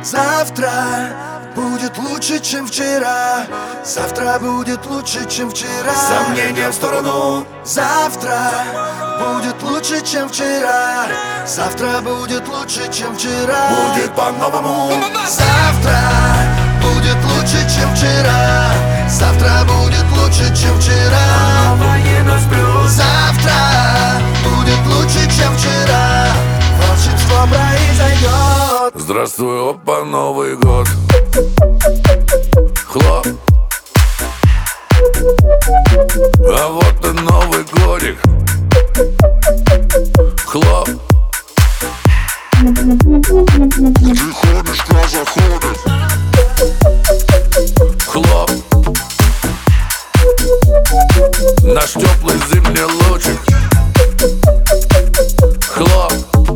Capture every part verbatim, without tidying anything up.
Завтра будет лучше, чем вчера. Завтра будет лучше, чем вчера. Сомнения в сторону. Завтра будет лучше, чем вчера. Завтра будет лучше, чем вчера. Будет по-новому. Завтра будет лучше, чем вчера. Завтра будет лучше, чем вчера. Завтра будет лучше, чем вчера. Волшебство произойдет. Здравствуй, опа, Новый год. Хлоп. А вот и Новый годик. Хлоп. Ты ходишь, как заходит. Хлоп. Наш теплый зимний лучик. Хлоп.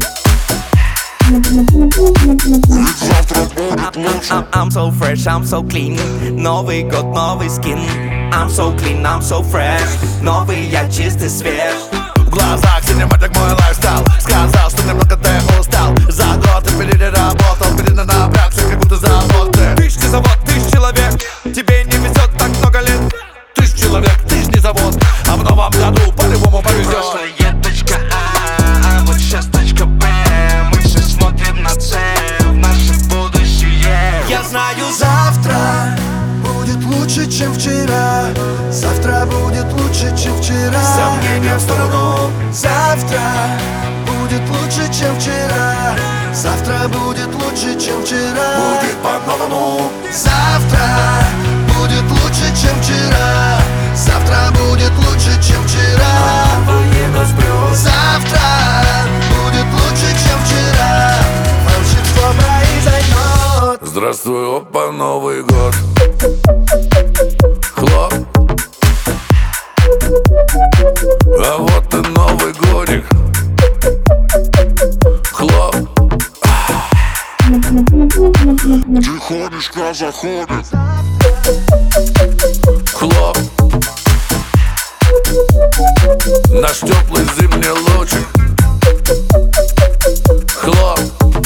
I'm, I'm so fresh, I'm so clean. Новый год, новый скин. I'm so clean, I'm so fresh. Новый я чистый, свеж. В глазах синематик мой лайфстайл. Сказал, что немного ты устал. За год ты переработал, перенапрягся, как будто завод ты. Ты ж не завод, ты ж человек. Тебе не везет так много лет. Ты ж человек, ты ж не завод. А в новом году по-любому повезет. Прошлое точка А, а вот сейчас точка Б. Мы все смотрим на цель, в наше будущее. Я знаю, Завтра будет лучше, чем вчера. Завтра будет лучше, чем вчера. сомнения в сторону. Завтра будет лучше, чем вчера. Завтра будет лучше, чем вчера. Будет по-новому. Завтра будет лучше, чем вчера. Завтра будет лучше, чем вчера. Завтра будет лучше, чем вчера. Волшебство произойдет. Здравствуй, опа, Новый год. Хлоп. А вот и Новый годик. Хлоп. Ты ходишь, как заходит. Хлоп. Наш теплый зимний лучик. Хлоп.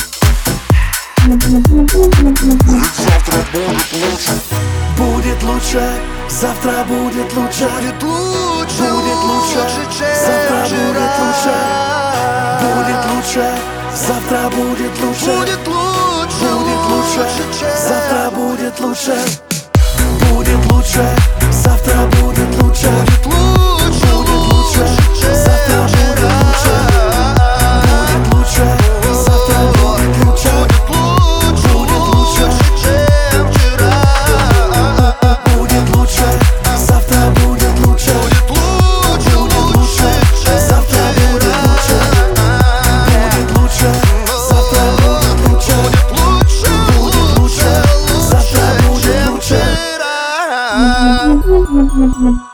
Ведь завтра будет лучше. Будет лучше, завтра будет лучше. Будет лучше, будет лучше, завтра будет лучше. Будет лучше, завтра будет лучше. Будет лучше, будет лучше, завтра будет лучше. Будет лучше, завтра будет лучше. Будет лучше, будет лучше, завтра будет лучше. Будет лучше, завтра будет лучше. Будет лучше, чем вчера. Будет лучше, завтра будет лучше. Будет лучше, завтра будет лучше. Будет лучше, завтра будет лучше. Будет лучше, завтра будет лучше.